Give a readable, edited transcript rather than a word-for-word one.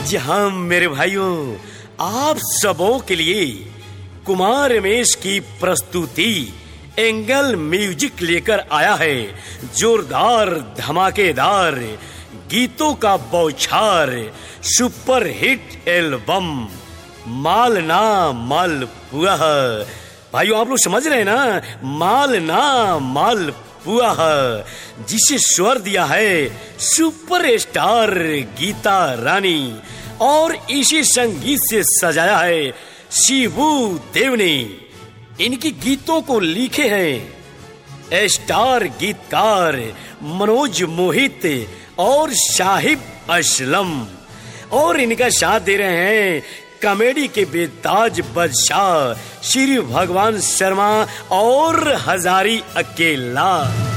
आज हम मेरे भाइयों आप सबों के लिए कुमार रमेश की प्रस्तुति एंगल म्यूजिक लेकर आया है। जोरदार धमाकेदार गीतों का बौछार सुपर हिट एल्बम मालना मालपुआ। भाइयों आप लोग समझ रहे हैं ना, मालना मालपुआ, जिसे स्वर दिया है सुपरस्टार गीता रानी और इसी संगीत से सजाया है शिबू देव ने। इनकी गीतों को लिखे हैं स्टार गीतकार मनोज मोहित और शाहिब असलम, और इनका साथ दे रहे हैं कॉमेडी के बेताज बादशाह श्री भगवान शर्मा और हजारी अकेला।